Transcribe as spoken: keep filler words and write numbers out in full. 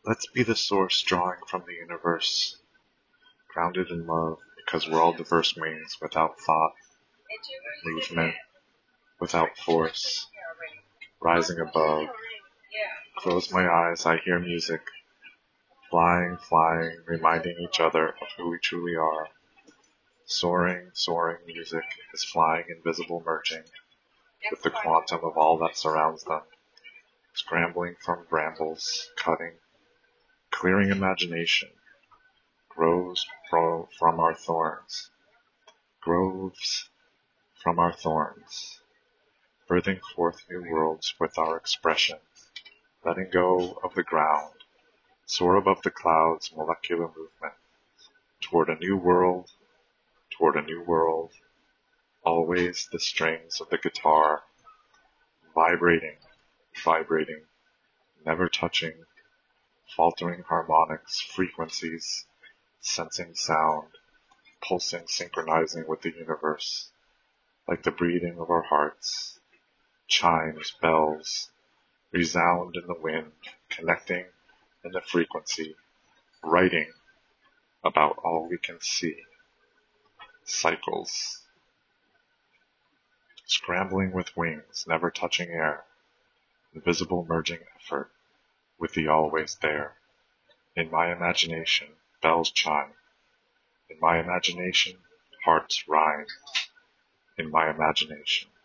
Let's be the source drawing from the universe, grounded in love, because we're all diverse beings without thought, movement, without force, rising above. Close my eyes, I hear music, flying, flying, reminding each other of who we truly are. Soaring, soaring music is flying, invisible, merging with the quantum of all that surrounds them, scrambling from brambles, cutting, clearing imagination, grows fro- from our thorns, groves from our thorns, birthing forth new worlds with our expression, letting go of the ground, soar above the clouds, molecular movement, toward a new world, toward a new world, always the strings of the guitar, vibrating, vibrating, never touching, faltering harmonics, frequencies, sensing sound, pulsing, synchronizing with the universe, like the beating of our hearts, chimes, bells, resound in the wind, connecting in the frequency, writing about all we can see, cycles, scrambling with wings, never touching air, invisible merging effort with the always there. In my imagination, bells chime. In my imagination, hearts rhyme. In my imagination.